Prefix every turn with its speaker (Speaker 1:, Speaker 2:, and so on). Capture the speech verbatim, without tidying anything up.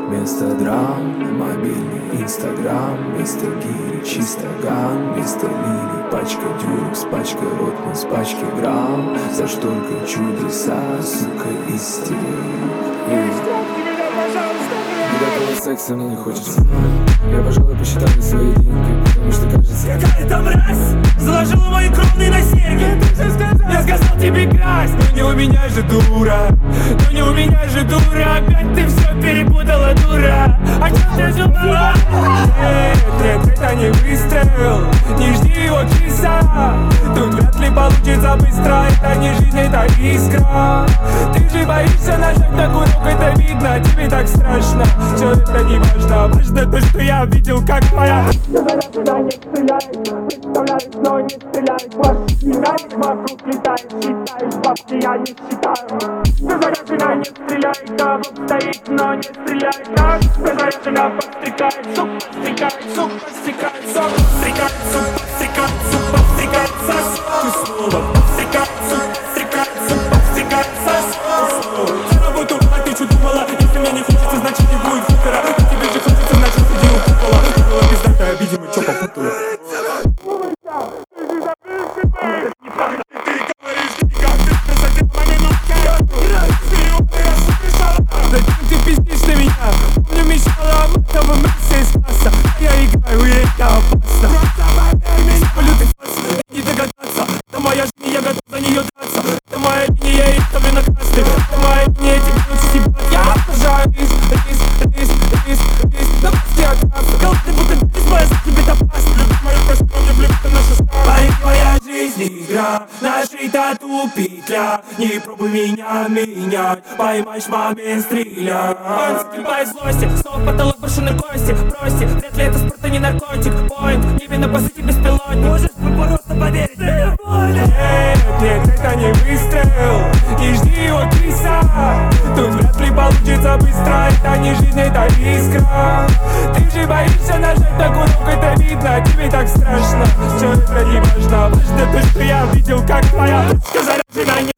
Speaker 1: Вместо драм, мобильный инстаграм. Мистер Гири, чисто ган. Мистер Лили, пачка дюрекс, пачка ротман с пачки грамм. За шторкой чудеса, сука, истерик. Никакого секса мне не хочется. Я, пожалуй, посчитаю свои деньги, потому что кажется,
Speaker 2: какая-то мразь заложила мои кровные на серьги. Я сказал тебе красть, но не у меня же дура. Но не у меня же дура. Опять ты все перепутала, дура. О чем ты думала? Нет, нет, это не выстрел. Не жди его киса. Тут вряд ли получится быстро. Это не жизнь, это искра. Ты же боишься нажать на курок, это видно. Тебе так страшно, все это не важно. Важно то, что я видел, как моя заряжена не стреляет. Представляешь, но не стреляет. Больше не знаешь, вокруг летает. Считаешь бабки, я не считаю. Ты заряжена не стреляет. А вот стоит, но не стреляет. Так, ты заряжена подстрекает. Суп подстрекает, суп подстрекает. Суп подстрекает, суп подстрекает. Суп подстрекает, сос. Ты снова подстрекает, суп подстрекает. Суп подстрекает, сос. За работу, а ты что думала? Если мне не хочется, значит не будет футера. Тебе же хочется, значит иди у купола. Была пиздатая, видимо, чё попутала. Зачем ты пиздишь на меня? Помню, мечтала о матовом мясе из касса. Я играю, и это опасно. Полю ты фас, не догадаться. Это моя жизнь, я готов за нее драться. Это моя линия, я ставлю на красный. Это моя линия, тебе лучше съебать. Я обожаю рис, рис, рис, рис, рис. На пасте отправка. Голодный будто без моя, за тебе опасно. Любит мою просьбу, мне блюд, это наша стара. Твоя жизнь игра, нашей тату петля. Не пробуй меня менять, поймаешь момент, стреляй. Он закипает злости, снова потолок, брошены кости. Прости, вряд ли это спорт, а не наркотик. Поинт, небе на позыте беспилотник. Можешь просто поверить, мне больно. Нет, нет, это не выстрел. Не жди его киса. Тут вряд ли получится быстро. Это не жизнь, это искра. Ты же боишься нажать на курок, это видно. Тебе так страшно, все это не важно. Важно то, что я видел, как твоя ручка заряжена.